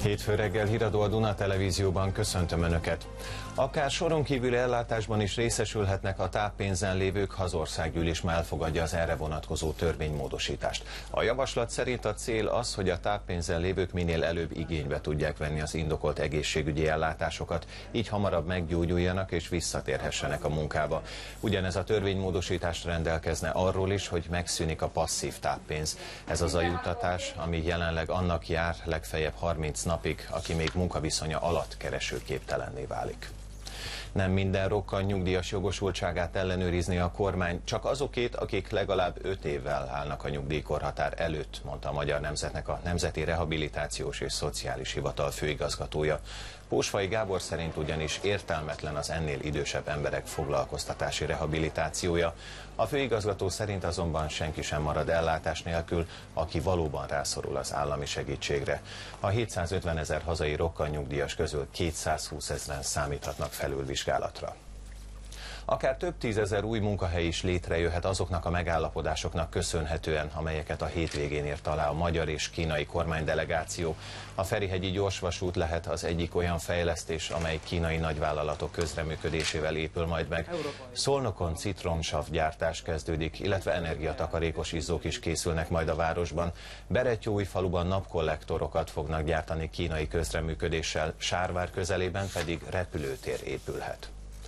Hétfő reggel híradó a Duna Televízióban, köszöntöm Önöket. Akár soron kívüli ellátásban is részesülhetnek a táppénzen lévők, ha az országgyűlés már elfogadja az erre vonatkozó törvénymódosítást. A javaslat szerint a cél az, hogy a táppénzen lévők minél előbb igénybe tudják venni az indokolt egészségügyi ellátásokat, így hamarabb meggyógyuljanak és visszatérhessenek a munkába. Ugyanez a törvénymódosítás rendelkezne arról is, hogy megszűnik a passzív táppénz. Ez az a juttatás, ami jelenleg annak jár legfeljebb 30 napig, aki még munkaviszonya alatt keresőképtelenné válik. Nem minden rokkant nyugdíjas jogosultságát ellenőrizni a kormány, csak azokét, akik legalább 5 évvel állnak a nyugdíjkorhatár előtt, mondta a Magyar Nemzetnek a Nemzeti Rehabilitációs és Szociális Hivatal főigazgatója. Pósfai Gábor szerint ugyanis értelmetlen az ennél idősebb emberek foglalkoztatási rehabilitációja. A főigazgató szerint azonban senki sem marad ellátás nélkül, aki valóban rászorul az állami segítségre. A 750 000 hazai rokkantnyugdíjas közül 220 000-en számíthatnak felülvizsgálatra. Akár több tízezer új munkahely is létrejöhet azoknak a megállapodásoknak köszönhetően, amelyeket a hétvégén írt alá a magyar és kínai kormánydelegáció. A Ferihegyi gyorsvasút lehet az egyik olyan fejlesztés, amely kínai nagyvállalatok közreműködésével épül majd meg. Szolnokon citromsav gyártás kezdődik, illetve energiatakarékos izzók is készülnek majd a városban. Berettyóújfaluban napkollektorokat fognak gyártani kínai közreműködéssel, Sárvár közelében pedig repülőtér épülhet.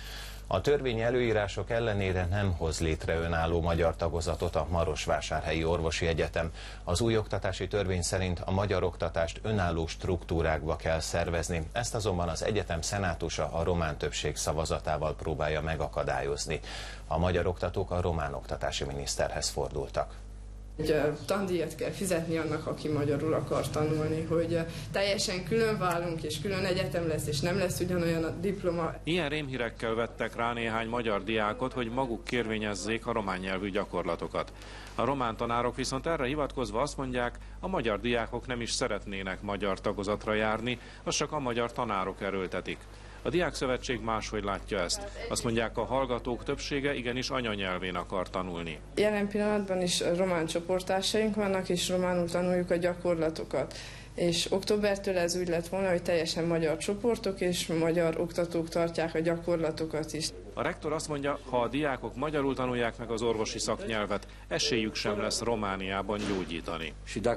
A törvényi előírások ellenére nem hoz létre önálló magyar tagozatot a Marosvásárhelyi Orvosi Egyetem. Az új oktatási törvény szerint a magyar oktatást önálló struktúrákba kell szervezni. Ezt azonban az egyetem szenátusa a román többség szavazatával próbálja megakadályozni. A magyar oktatók a román oktatási miniszterhez fordultak. Tandíjat kell fizetni annak, aki magyarul akar tanulni, hogy teljesen külön válunk, és külön egyetem lesz, és nem lesz ugyanolyan a diploma. Ilyen rémhírekkel vettek rá néhány magyar diákot, hogy maguk kérvényezzék a román nyelvű gyakorlatokat. A román tanárok viszont erre hivatkozva azt mondják, a magyar diákok nem is szeretnének magyar tagozatra járni, azt csak a magyar tanárok erőltetik. A Diákszövetség máshogy látja ezt. Azt mondják, a hallgatók többsége igenis anyanyelvén akar tanulni. Jelen pillanatban is román csoporttársaink vannak, és románul tanuljuk a gyakorlatokat. És októbertől ez úgy lett volna, hogy teljesen magyar csoportok és magyar oktatók tartják a gyakorlatokat is. A rektor azt mondja, ha a diákok magyarul tanulják meg az orvosi szaknyelvet, esélyük sem lesz Romániában gyógyítani.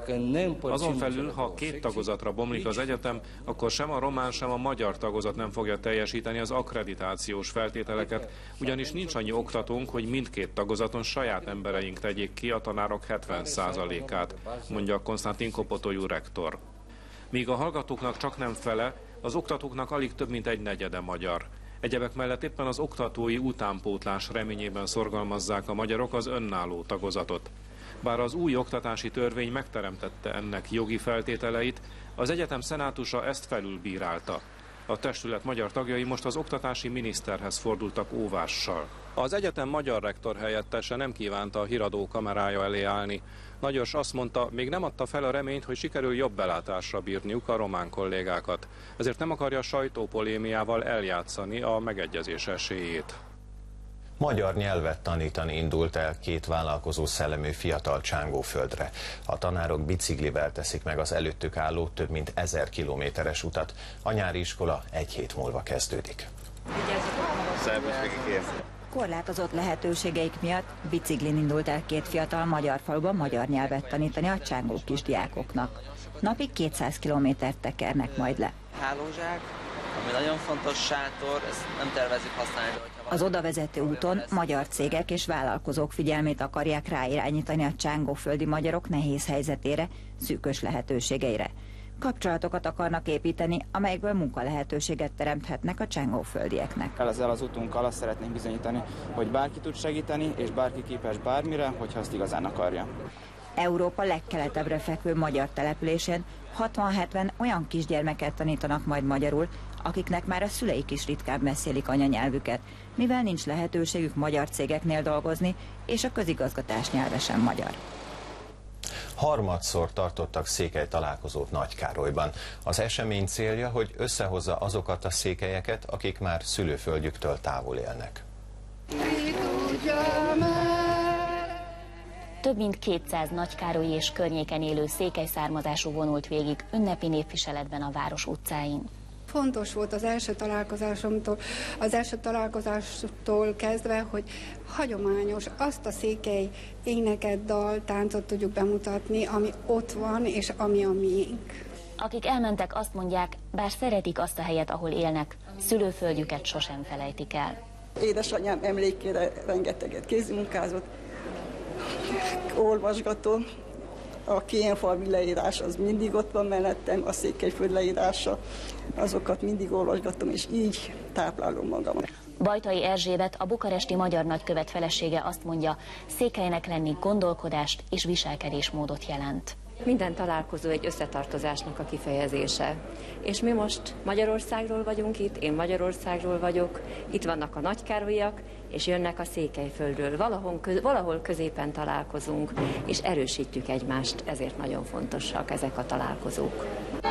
Azon felül, ha 2 tagozatra bomlik az egyetem, akkor sem a román, sem a magyar tagozat nem fogja teljesíteni az akkreditációs feltételeket, ugyanis nincs annyi oktatónk, hogy mindkét tagozaton saját embereink tegyék ki a tanárok 70%-át, mondja Konstantin Kopotolyú rektor. Míg a hallgatóknak csak nem fele, az oktatóknak alig több mint 1/4 magyar. Egyebek mellett éppen az oktatói utánpótlás reményében szorgalmazzák a magyarok az önálló tagozatot. Bár az új oktatási törvény megteremtette ennek jogi feltételeit, az egyetem szenátusa ezt felülbírálta. A testület magyar tagjai most az oktatási miniszterhez fordultak óvással. Az egyetem magyar rektor helyettese nem kívánta a híradó kamerája elé állni. Nagyos azt mondta, még nem adta fel a reményt, hogy sikerül jobb belátásra bírniuk a román kollégákat. Ezért nem akarja sajtópolémiával eljátszani a megegyezés esélyét. Magyar nyelvet tanítani indult el 2 vállalkozó szellemű fiatal Csángóföldre. A tanárok biciklivel teszik meg az előttük álló több mint 1000 kilométeres utat. A nyári iskola 1 hét múlva kezdődik. Korlátozott lehetőségeik miatt biciklin indult el 2 fiatal magyar faluban magyar nyelvet tanítani a csángó kisdiákoknak. Napig 200 kilométert tekernek majd le. Hálózsák, ami nagyon fontos, sátor, ezt nem tervezik használni. Az odavezető úton magyar cégek és vállalkozók figyelmét akarják ráirányítani a csángóföldi magyarok nehéz helyzetére, szűkös lehetőségeire. Kapcsolatokat akarnak építeni, amelyekből munkalehetőséget teremthetnek a csángóföldieknek. Ezzel az utunkkal azt szeretnénk bizonyítani, hogy bárki tud segíteni, és bárki képes bármire, hogyha azt igazán akarja. Európa legkeletebbre fekvő magyar településén 60-70 olyan kisgyermeket tanítanak majd magyarul, akiknek már a szüleik is ritkán beszélik anyanyelvüket, mivel nincs lehetőségük magyar cégeknél dolgozni, és a közigazgatás nyelve sem magyar. Harmadszor tartottak székelytalálkozót Nagykárolyban. Az esemény célja, hogy összehozza azokat a székelyeket, akik már szülőföldjüktől távol élnek. Több mint 200 Nagykárolyi és környéken élő székely származású vonult végig ünnepi népviseletben a város utcáin. Fontos volt az első találkozástól kezdve, hogy hagyományos, azt a székely éneket, dal, táncot tudjuk bemutatni, ami ott van, és ami a miénk. Akik elmentek, azt mondják, bár szeretik azt a helyet, ahol élnek, szülőföldjüket sosem felejtik el. Édesanyám emlékére rengeteget kézimunkázott, olvasgatom. A kénfalvi leírás az mindig ott van mellettem, a Székelyföld leírása, azokat mindig olvasgatom, és így táplálom magam. Bajtai Erzsébet, a bukaresti magyar nagykövet felesége azt mondja, Székelynek lenni gondolkodást és viselkedésmódot jelent. Minden találkozó egy összetartozásnak a kifejezése. És mi most Magyarországról vagyunk itt, én Magyarországról vagyok, itt vannak a Nagykárolyiak, és jönnek a Székelyföldről. Valahol középen találkozunk, és erősítjük egymást, ezért nagyon fontosak ezek a találkozók.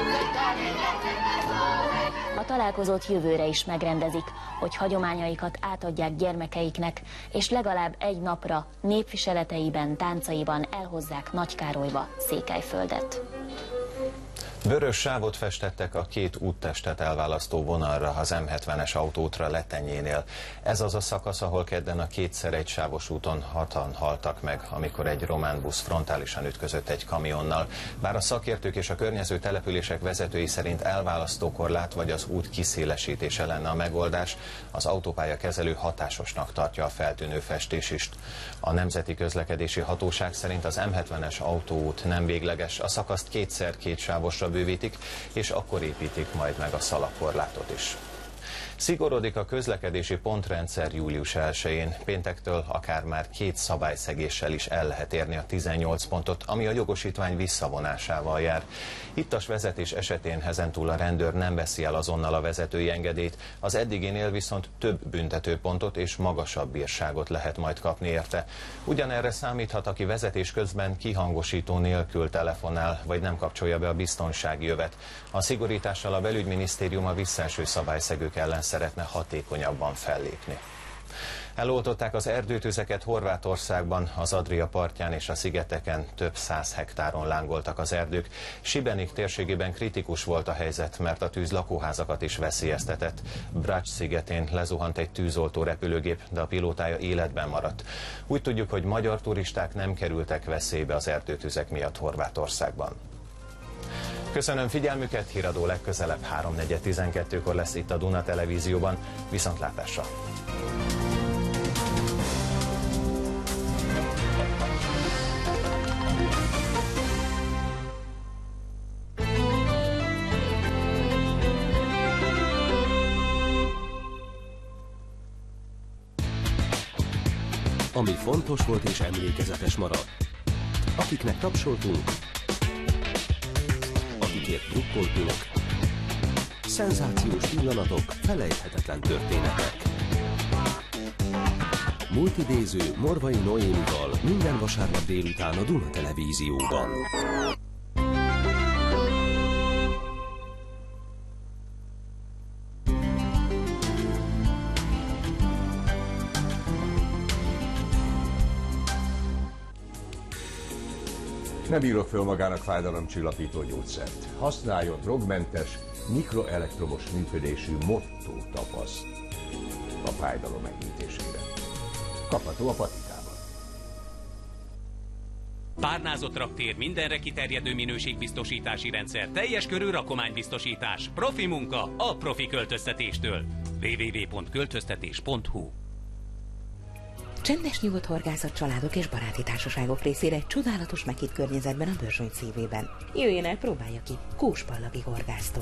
A találkozót jövőre is megrendezik, hogy hagyományaikat átadják gyermekeiknek, és legalább egy napra népviseleteiben, táncaiban elhozzák Nagykárolyba Székelyföldet. Vörös sávot festettek a két úttestet elválasztó vonalra az M70-es autóútra Letenyénél. Ez az a szakasz, ahol kedden a kétszer egy sávos úton 6-an haltak meg, amikor egy román busz frontálisan ütközött egy kamionnal. Bár a szakértők és a környező települések vezetői szerint elválasztókorlát vagy az út kiszélesítése lenne a megoldás, az autópálya kezelő hatásosnak tartja a feltűnő festésist. A Nemzeti Közlekedési Hatóság szerint az M70-es autóút nem végleges, a szakaszt kétszer két sávosra bővítik, és akkor építik majd meg a szalagkorlátot is. Szigorodik a közlekedési pontrendszer július 1-én. Péntektől akár már 2 szabályszegéssel is el lehet érni a 18 pontot, ami a jogosítvány visszavonásával jár. Ittas vezetés esetén ezentúl a rendőr nem veszi el azonnal a vezetői engedélyt, az eddiginél viszont több büntetőpontot és magasabb bírságot lehet majd kapni érte. Ugyanerre számíthat, aki vezetés közben kihangosító nélkül telefonál, vagy nem kapcsolja be a biztonsági jövet. A szigorítással a belügyminisztérium a visszaeső szabályszegők ellen szeretne hatékonyabban fellépni. Eloltották az erdőtüzeket Horvátországban, az Adria partján és a szigeteken több 100 hektáron lángoltak az erdők. Šibenik térségében kritikus volt a helyzet, mert a tűz lakóházakat is veszélyeztetett. Brač szigetén lezuhant egy tűzoltó repülőgép, de a pilótája életben maradt. Úgy tudjuk, hogy magyar turisták nem kerültek veszélybe az erdőtüzek miatt Horvátországban. Köszönöm figyelmüket, híradó legközelebb 3:4-12-kor lesz itt a Duna Televízióban. Viszontlátásra! Ami fontos volt és emlékezetes marad. Akiknek tapsoltunk, akikért drukkoltunk, szenzációs pillanatok, felejthetetlen történetek. Multidéző Morvai Noémival minden vasárnap délután a Duna Televízióban. Nem írok föl magának fájdalomcsillapító gyógyszert. Használjon drogmentes, mikroelektromos működésű Motto tapaszt a fájdalom enyhítésére. Kapható a patikában. Párnázott raktér, mindenre kiterjedő minőségbiztosítási rendszer, teljes körű rakománybiztosítás, profi munka a profi költöztetéstől. www.költöztetés.hu. Csendes, nyugodt horgászat családok és baráti társaságok részére egy csodálatos meghitt környezetben a Börzsöny szívében. Jöjjön el, próbálja ki! Kóspallagi horgásztó.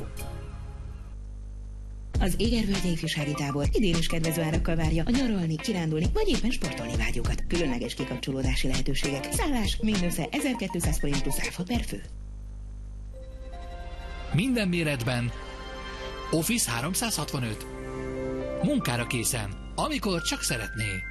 Az Égervölgyi ifjúsági tábor idén is kedvező árakkal várja a nyaralni, kirándulni vagy éppen sportolni vágyókat. Különleges kikapcsolódási lehetőségek. Szállás mindössze 1200 forint plusz áfa per fő. Minden méretben. Office 365. Munkára készen, amikor csak szeretné.